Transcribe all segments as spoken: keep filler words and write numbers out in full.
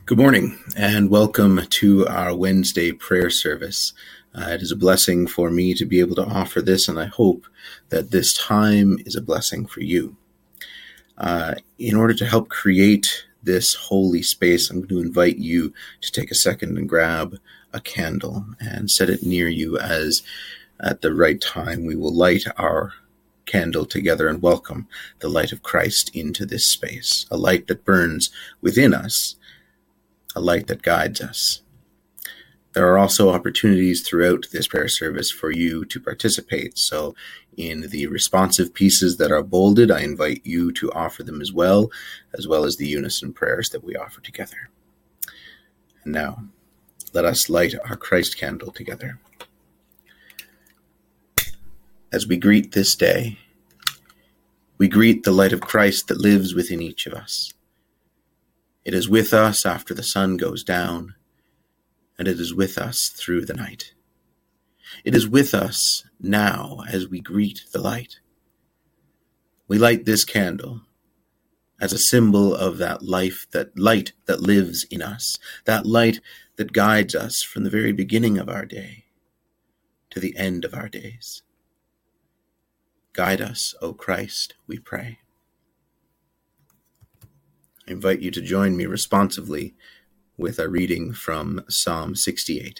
Good morning and welcome to our Wednesday prayer service. Uh, it is a blessing for me to be able to offer this, and I hope that this time is a blessing for you. Uh, in order to help create this holy space, I'm going to invite you to take a second and grab a candle and set it near you, as at the right time we will light our candle together and welcome the light of Christ into this space, a light that burns within us, a light that guides us. There are also opportunities throughout this prayer service for you to participate. So in the responsive pieces that are bolded, I invite you to offer them as well, as well as the unison prayers that we offer together. And now, let us light our Christ candle together. As we greet this day, we greet the light of Christ that lives within each of us. It is with us after the sun goes down, and it is with us through the night. It is with us now as we greet the light. We light this candle as a symbol of that life, that light that lives in us, that light that guides us from the very beginning of our day to the end of our days. Guide us, O Christ, we pray. I invite you to join me responsively with a reading from Psalm sixty-eight.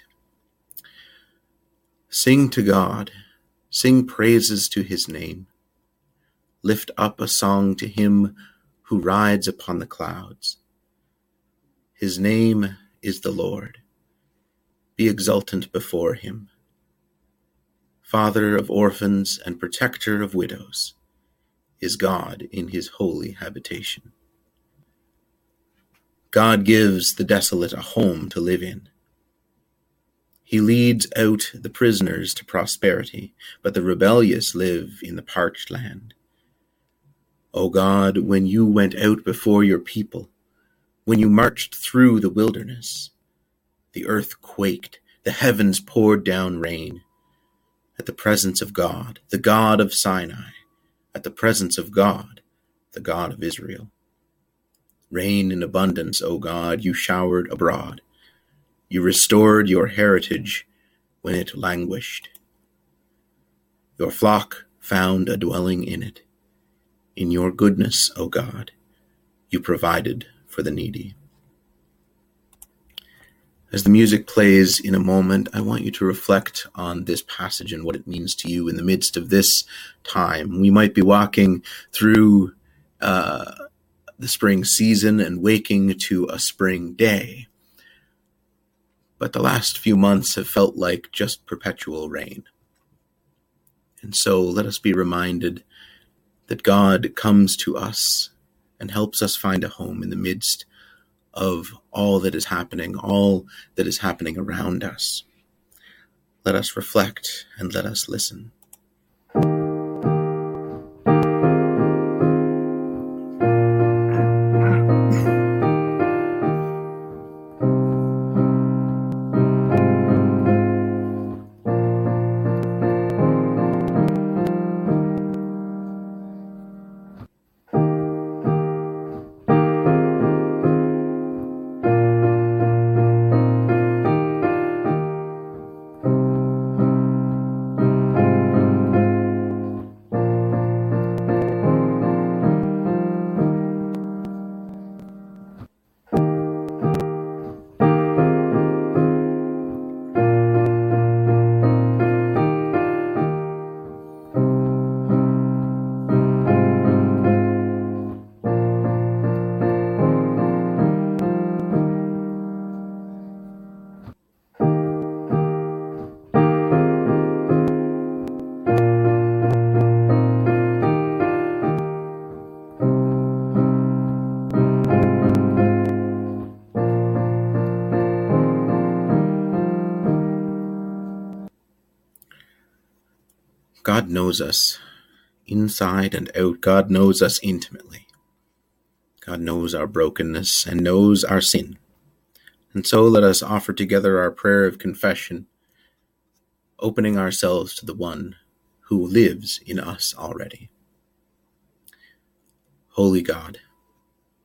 Sing to God, sing praises to his name. Lift up a song to him who rides upon the clouds. His name is the Lord. Be exultant before him. Father of orphans and protector of widows is God in his holy habitation. God gives the desolate a home to live in. He leads out the prisoners to prosperity, but the rebellious live in the parched land. O God, when you went out before your people, when you marched through the wilderness, the earth quaked, the heavens poured down rain. At the presence of God, the God of Sinai, at the presence of God, the God of Israel. Rain in abundance, O God, you showered abroad. You restored your heritage when it languished. Your flock found a dwelling in it. In your goodness, O God, you provided for the needy. As the music plays in a moment, I want you to reflect on this passage and what it means to you in the midst of this time. We might be walking through uh, the spring season and waking to a spring day. But the last few months have felt like just perpetual rain. And so let us be reminded that God comes to us and helps us find a home in the midst of all that is happening, all that is happening around us. Let us reflect and let us listen. God knows us inside and out. God knows us intimately. God knows our brokenness and knows our sin. And so let us offer together our prayer of confession, opening ourselves to the one who lives in us already. Holy God,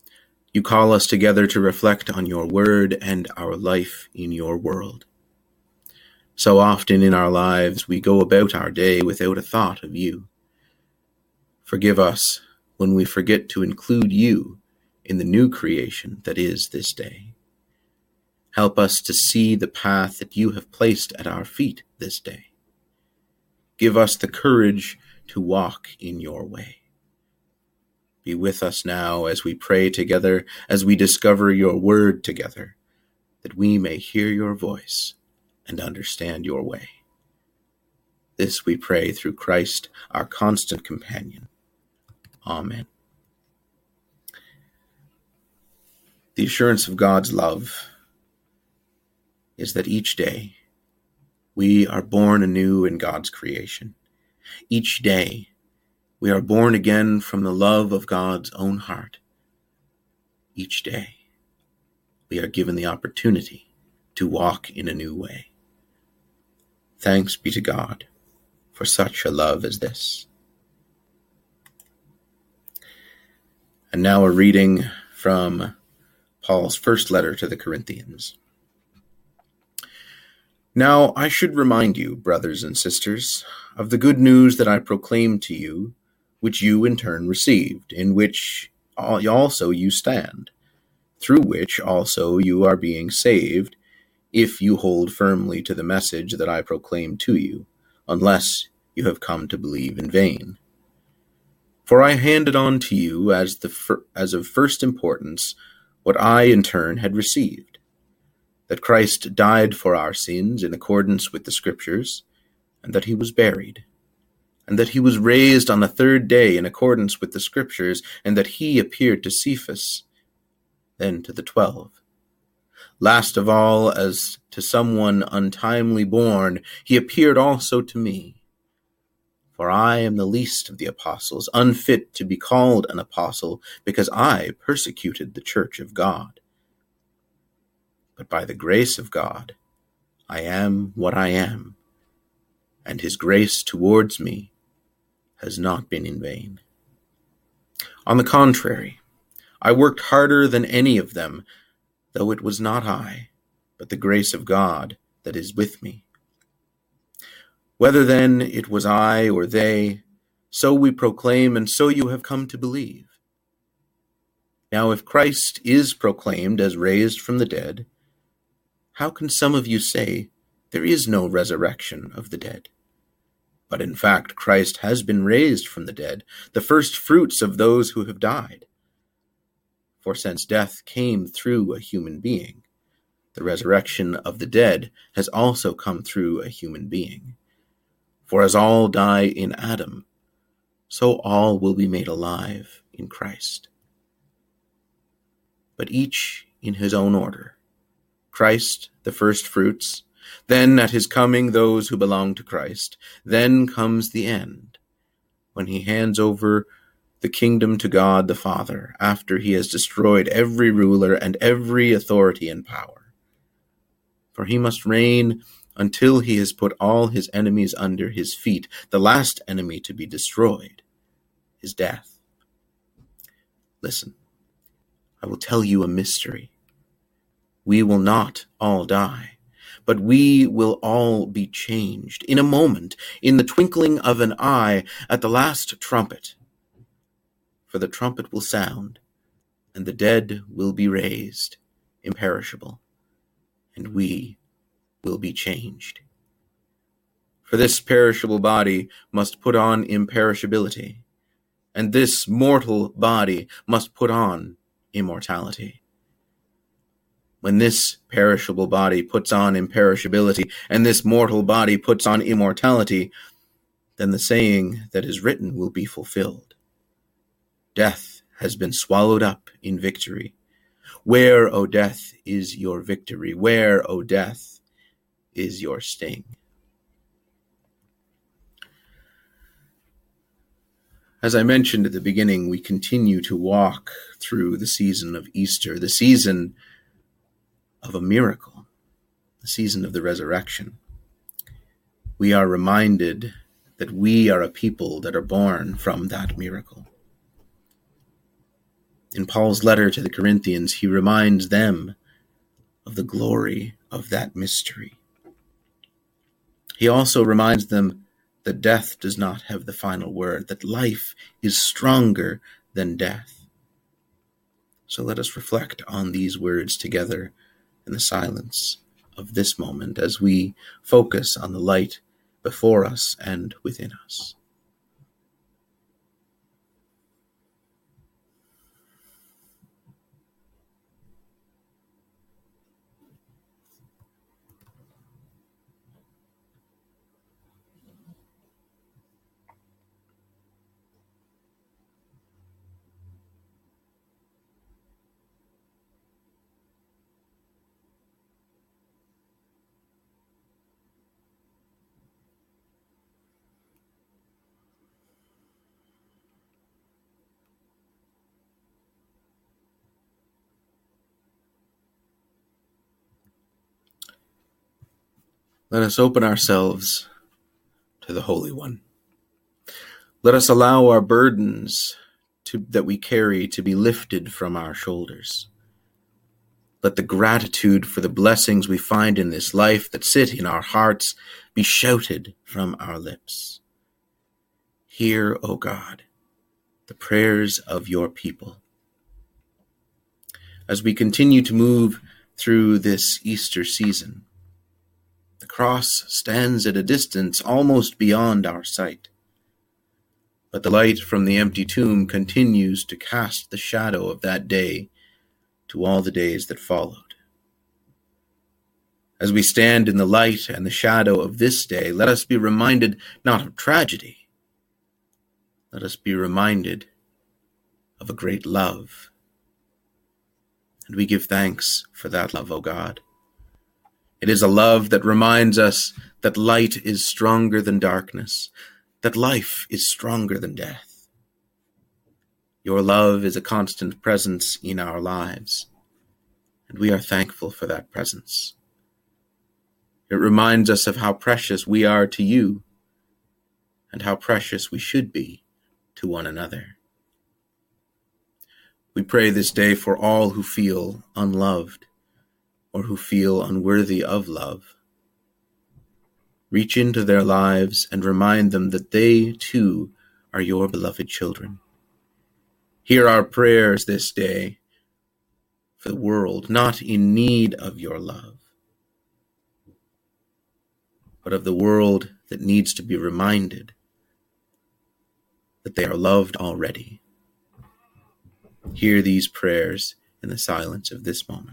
You call us together to reflect on your word and our life in your world. So often in our lives, we go about our day without a thought of you. Forgive us when we forget to include you in the new creation that is this day. Help us to see the path that you have placed at our feet this day. Give us the courage to walk in your way. Be with us now as we pray together, as we discover your word together, that we may hear your voice and understand your way. This we pray through Christ, our constant companion. Amen. The assurance of God's love is that each day we are born anew in God's creation. Each day we are born again from the love of God's own heart. Each day we are given the opportunity to walk in a new way. Thanks be to God for such a love as this. And now a reading from Paul's first letter to the Corinthians. Now I should remind you, brothers and sisters, of the good news that I proclaimed to you, which you in turn received, in which also you stand, through which also you are being saved, if you hold firmly to the message that I proclaimed to you, unless you have come to believe in vain. For I handed on to you as the fir- as of first importance what I in turn had received, that Christ died for our sins in accordance with the Scriptures, and that he was buried, and that he was raised on the third day in accordance with the Scriptures, and that he appeared to Cephas, then to the twelve. Last of all, as to someone untimely born, he appeared also to me. For I am the least of the apostles, unfit to be called an apostle, because I persecuted the church of God. But by the grace of God, I am what I am, and his grace towards me has not been in vain. On the contrary, I worked harder than any of them, though it was not I, but the grace of God that is with me. Whether then it was I or they, so we proclaim, and so you have come to believe. Now if Christ is proclaimed as raised from the dead, how can some of you say there is no resurrection of the dead? But in fact, Christ has been raised from the dead, the first fruits of those who have died. For since death came through a human being, the resurrection of the dead has also come through a human being. For as all die in Adam, so all will be made alive in Christ. But each in his own order. Christ, the first fruits, then at his coming those who belong to Christ. Then comes the end, when he hands over the kingdom to God the Father, after he has destroyed every ruler and every authority and power. For he must reign until he has put all his enemies under his feet. The last enemy to be destroyed is death. Listen, I will tell you a mystery. We will not all die, but we will all be changed in a moment, in the twinkling of an eye, at the last trumpet. For the trumpet will sound, and the dead will be raised, imperishable, and we will be changed. For this perishable body must put on imperishability, and this mortal body must put on immortality. When this perishable body puts on imperishability, and this mortal body puts on immortality, then the saying that is written will be fulfilled. Death has been swallowed up in victory. Where, O death, is your victory? Where, O death, is your sting? As I mentioned at the beginning, we continue to walk through the season of Easter, the season of a miracle, the season of the resurrection. We are reminded that we are a people that are born from that miracle. In Paul's letter to the Corinthians, he reminds them of the glory of that mystery. He also reminds them that death does not have the final word, that life is stronger than death. So let us reflect on these words together in the silence of this moment as we focus on the light before us and within us. Let us open ourselves to the Holy One. Let us allow our burdens to, that we carry to be lifted from our shoulders. Let the gratitude for the blessings we find in this life that sit in our hearts be shouted from our lips. Hear, O God, the prayers of your people. As we continue to move through this Easter season, the cross stands at a distance almost beyond our sight, but the light from the empty tomb continues to cast the shadow of that day to all the days that followed. As we stand in the light and the shadow of this day, let us be reminded not of tragedy. Let us be reminded of a great love. And we give thanks for that love, O God. It is a love that reminds us that light is stronger than darkness, that life is stronger than death. Your love is a constant presence in our lives, and we are thankful for that presence. It reminds us of how precious we are to you, and how precious we should be to one another. We pray this day for all who feel unloved, or who feel unworthy of love. Reach into their lives and remind them that they, too, are your beloved children. Hear our prayers this day for the world, not in need of your love, but of the world that needs to be reminded that they are loved already. Hear these prayers in the silence of this moment.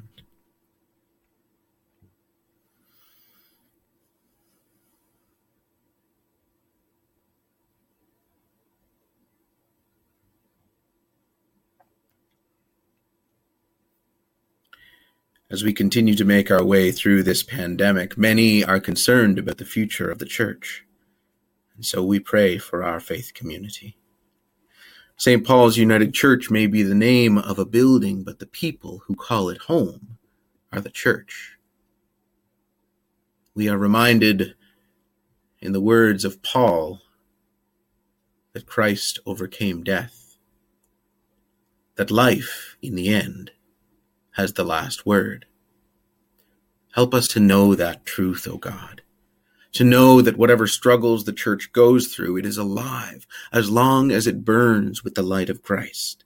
As we continue to make our way through this pandemic, many are concerned about the future of the church, and so we pray for our faith community. Saint Paul's United Church may be the name of a building, but the people who call it home are the church. We are reminded in the words of Paul that Christ overcame death, that life, in the end, has the last word. Help us to know that truth, O God, to know that whatever struggles the church goes through, it is alive as long as it burns with the light of Christ.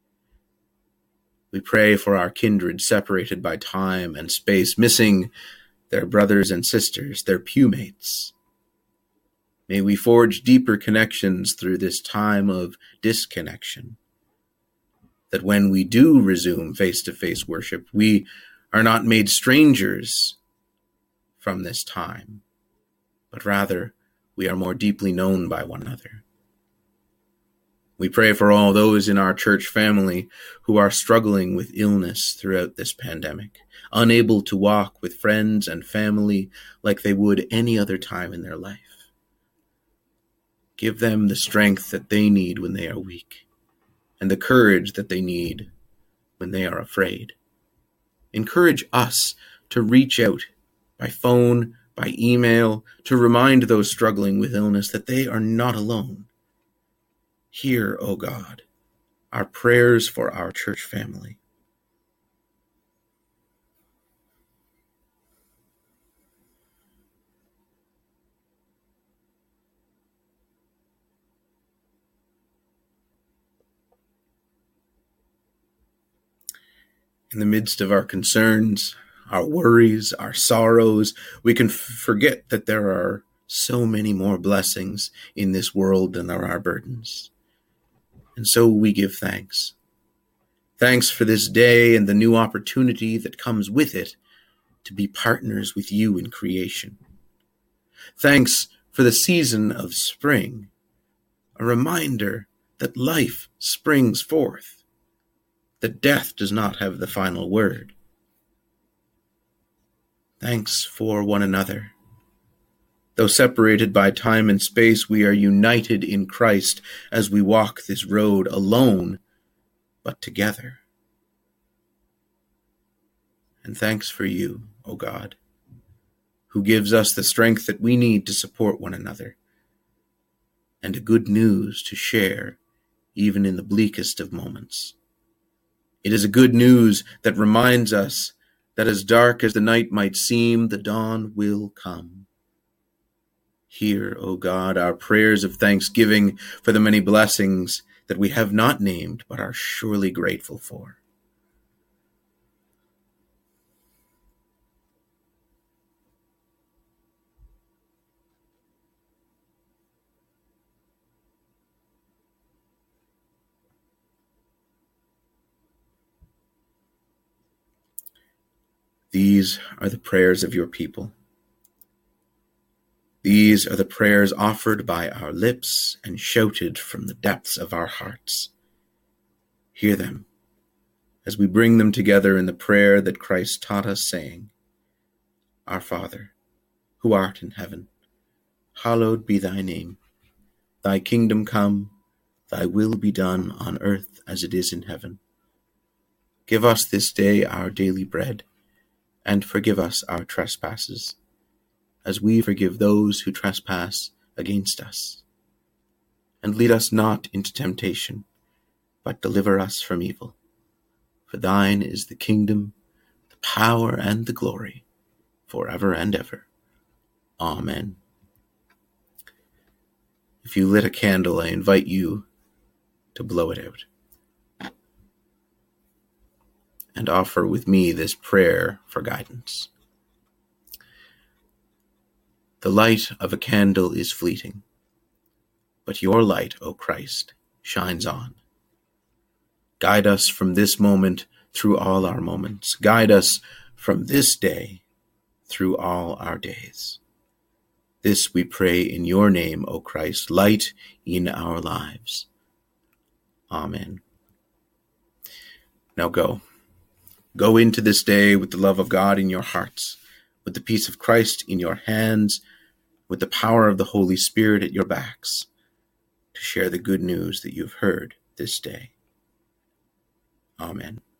We pray for our kindred separated by time and space, missing their brothers and sisters, their pewmates. May we forge deeper connections through this time of disconnection, that when we do resume face-to-face worship, we are not made strangers from this time, but rather we are more deeply known by one another. We pray for all those in our church family who are struggling with illness throughout this pandemic, unable to walk with friends and family like they would any other time in their life. Give them the strength that they need when they are weak, and the courage that they need when they are afraid. Encourage us to reach out by phone, by email, to remind those struggling with illness that they are not alone. Hear, O God, our prayers for our church family. In the midst of our concerns, our worries, our sorrows, we can f- forget that there are so many more blessings in this world than there are burdens. And so we give thanks. Thanks for this day and the new opportunity that comes with it to be partners with you in creation. Thanks for the season of spring, a reminder that life springs forth, that death does not have the final word. Thanks for one another. Though separated by time and space, we are united in Christ as we walk this road alone, but together. And thanks for you, O God, who gives us the strength that we need to support one another, and a good news to share even in the bleakest of moments. It is a good news that reminds us that as dark as the night might seem, the dawn will come. Hear, O God, our prayers of thanksgiving for the many blessings that we have not named but are surely grateful for. These are the prayers of your people. These are the prayers offered by our lips and shouted from the depths of our hearts. Hear them as we bring them together in the prayer that Christ taught us, saying, Our Father, who art in heaven, hallowed be thy name. Thy kingdom come, thy will be done on earth as it is in heaven. Give us this day our daily bread, and forgive us our trespasses, as we forgive those who trespass against us. And lead us not into temptation, but deliver us from evil. For thine is the kingdom, the power, and the glory, forever and ever. Amen. If you lit a candle, I invite you to blow it out and offer with me this prayer for guidance. The light of a candle is fleeting, but your light, O Christ, shines on. Guide us from this moment through all our moments. Guide us from this day through all our days. This we pray in your name, O Christ, light in our lives. Amen. Now go. Go into this day with the love of God in your hearts, with the peace of Christ in your hands, with the power of the Holy Spirit at your backs, to share the good news that you've heard this day. Amen.